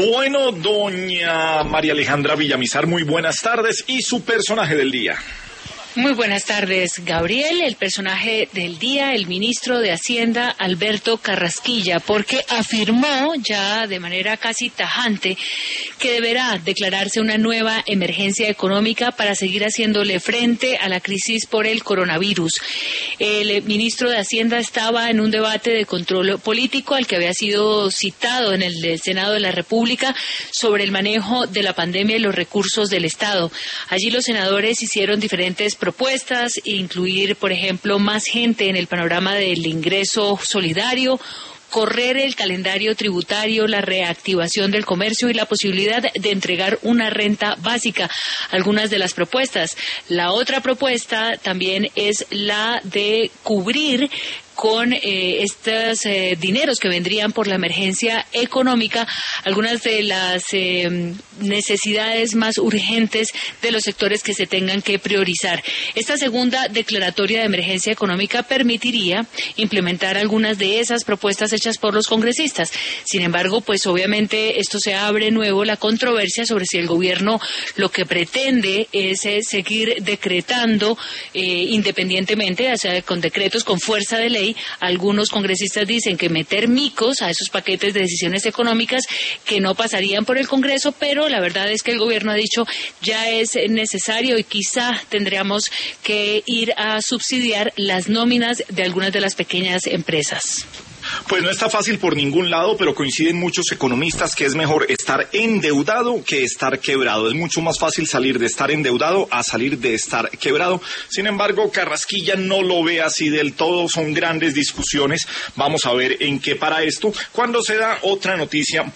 Bueno, doña María Alejandra Villamizar, muy buenas tardes y su personaje del día. Muy buenas tardes, Gabriel. El personaje del día, el ministro de Hacienda, Alberto Carrasquilla, porque afirmó ya de manera casi tajante que deberá declararse una nueva emergencia económica para seguir haciéndole frente a la crisis por el coronavirus. El ministro de Hacienda estaba en un debate de control político al que había sido citado en el Senado de la República sobre el manejo de la pandemia y los recursos del Estado. Allí los senadores hicieron diferentes propuestas, incluir, por ejemplo, más gente en el panorama del ingreso solidario, correr el calendario tributario, la reactivación del comercio y la posibilidad de entregar una renta básica. Algunas de las propuestas. La otra propuesta también es la de cubrir con estos dineros que vendrían por la emergencia económica, algunas de las necesidades más urgentes de los sectores que se tengan que priorizar. Esta segunda declaratoria de emergencia económica permitiría implementar algunas de esas propuestas hechas por los congresistas. Sin embargo, pues obviamente esto se abre nuevo la controversia sobre si el gobierno lo que pretende es seguir decretando independientemente, o sea, con decretos con fuerza de ley. Algunos congresistas dicen que meter micos a esos paquetes de decisiones económicas que no pasarían por el Congreso, pero la verdad es que el gobierno ha dicho ya es necesario y quizá tendríamos que ir a subsidiar las nóminas de algunas de las pequeñas empresas. Pues no está fácil por ningún lado, pero coinciden muchos economistas que es mejor estar endeudado que estar quebrado. Es mucho más fácil salir de estar endeudado a salir de estar quebrado. Sin embargo, Carrasquilla no lo ve así del todo. Son grandes discusiones. Vamos a ver en qué para esto. Cuando se da otra noticia